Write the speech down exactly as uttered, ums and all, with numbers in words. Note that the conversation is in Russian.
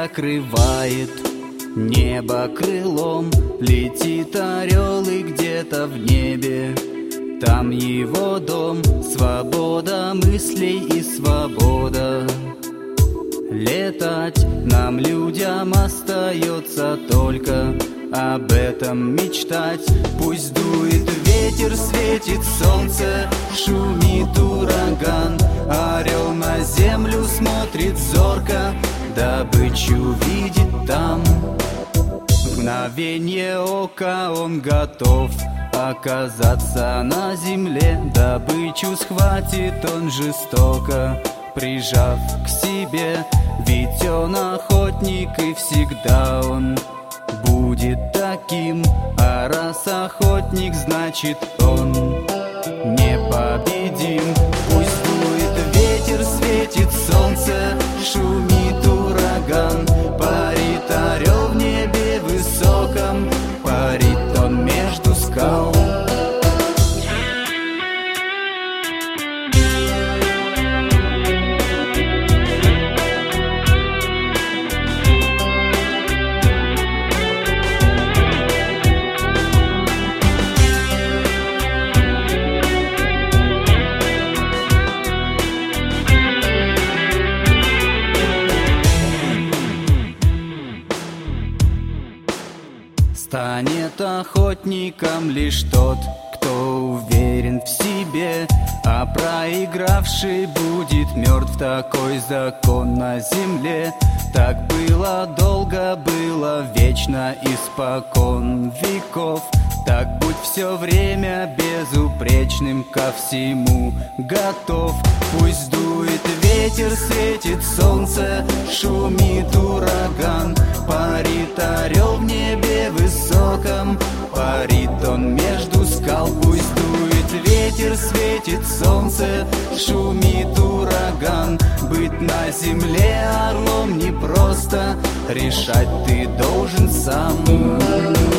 закрывает небо крылом. Летит орел и где-то в небе там его дом. Свобода мыслей и свобода летать. Нам, людям, остается только об этом мечтать. Пусть дует ветер, светит солнце, шумит ураган. Орел на землю смотрит зорко, добычу видит там. В мгновение ока он готов оказаться на земле. Добычу схватит он жестоко, прижав к себе. Ведь он охотник, и всегда он будет таким. А раз охотник, значит он непобедим. Пусть дует ветер, светит солнце, шумит ураган. Парит орел в небе высоком, парит он между скал. Станет охотником лишь тот, кто уверен в себе, а проигравший будет мертв. Такой закон на земле. Так было долго, было вечно, испокон веков. Так будь все время безупречным, ко всему готов. Пусть дует ветер, светит солнце, шумит ураган. Парит орел в небе высоком, парит он между скал. Пусть дует ветер, светит солнце, шумит ураган. Быть на земле орлом непросто, решать ты должен сам.